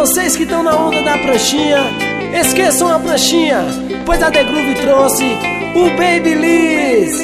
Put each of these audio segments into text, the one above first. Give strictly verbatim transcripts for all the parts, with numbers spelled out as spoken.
vocês que estão na onda da pranchinha, esqueçam a pranchinha, pois a The Groove trouxe o Babyliss.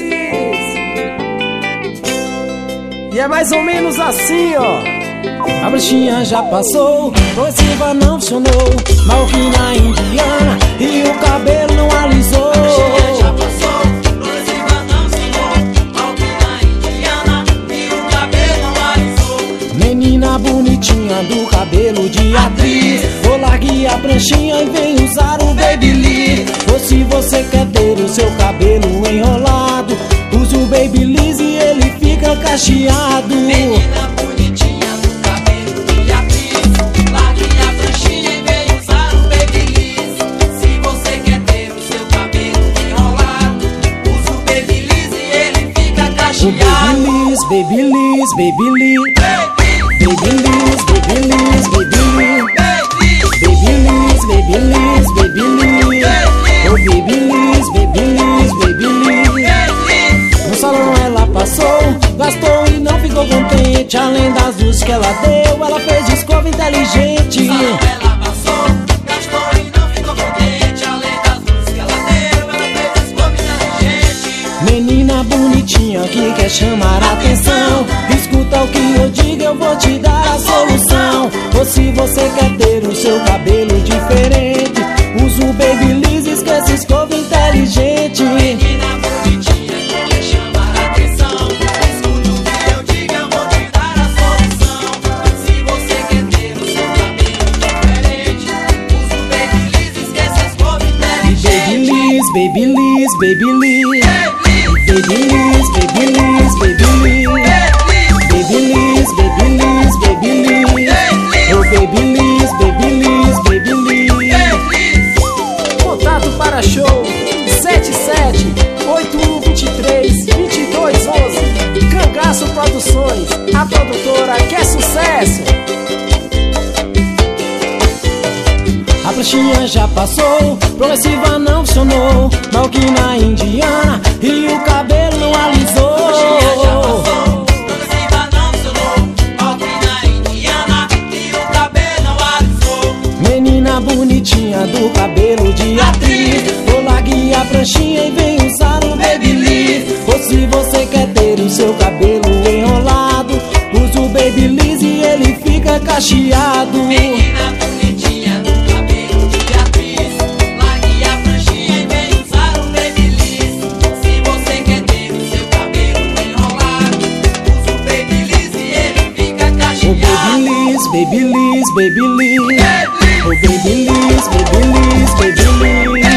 E é mais ou menos assim, ó. A pranchinha já passou, progressiva não funcionou, marroquina indiana e o cabelo não alisou. A pranchinha já passou, progressiva não funcionou, marroquina indiana e o cabelo não alisou. Menina bonitinha do cabelo de atriz, vou largue a pranchinha e vem usar o Babyliss. Ou se você quer ter o seu cabelo enrolado, use o Babyliss e ele fica cacheado. Menina bonitinha do cabelo de atriz, largue a pranchinha e vem usar o Babyliss. Se você quer ter o seu cabelo enrolado, use o Babyliss e ele fica cacheado. O Babyliss, Babyliss, Babyliss, Babyliss, Babyliss, Babyliss, Babyliss, Babyliss, Babyliss, oh Babyliss, Babyliss, Babyliss. No salão ela passou, gastou e não ficou contente. Além das luzes que ela deu, ela fez escova inteligente. No salão ela passou, gastou e não ficou contente. Além das luzes que ela deu, ela fez escova inteligente. Menina bonitinha que quer chamar a atenção, escuta o que eu digo, eu vou te dar a solução. Ou se você quer ter o seu cabelo diferente, usa o Babyliss, esquece escova inteligente. Menina bonitinha que quer chamar a atenção, escuta o que eu digo, eu vou te dar a solução. Se você quer ter o seu cabelo diferente, usa o Babyliss, esquece a escova inteligente. Babyliss, Babyliss, Babyliss, Babyliss, Babyliss, Babyliss, Babyliss, Babyliss, oh Babyliss, Babyliss, Babyliss. Contato para show sete sete oito um dois três dois dois um um. Cangaço Produções, a produtora que é sucesso. A pranchinha já passou, progressiva não funcionou, marroquina indiana e o cabelo não alisou. A pranchinha já passou, progressiva não funcionou, marroquina indiana e o cabelo não alisou. Menina bonitinha do cabelo de atriz, vou largue a pranchinha e vem usar o Babyliss. Ou se você quer ter o seu cabelo enrolado, use o Babyliss e ele fica cacheado. Menina bonitinha do cabelo de atriz, largue a pranchinha e vem usar o Babyliss. Se você quer ter o seu cabelo enrolado, use o Babyliss e ele fica Oh cacheado. Babyliss, Babyliss, Babyliss, oh Babyliss, Babyliss, Babyliss.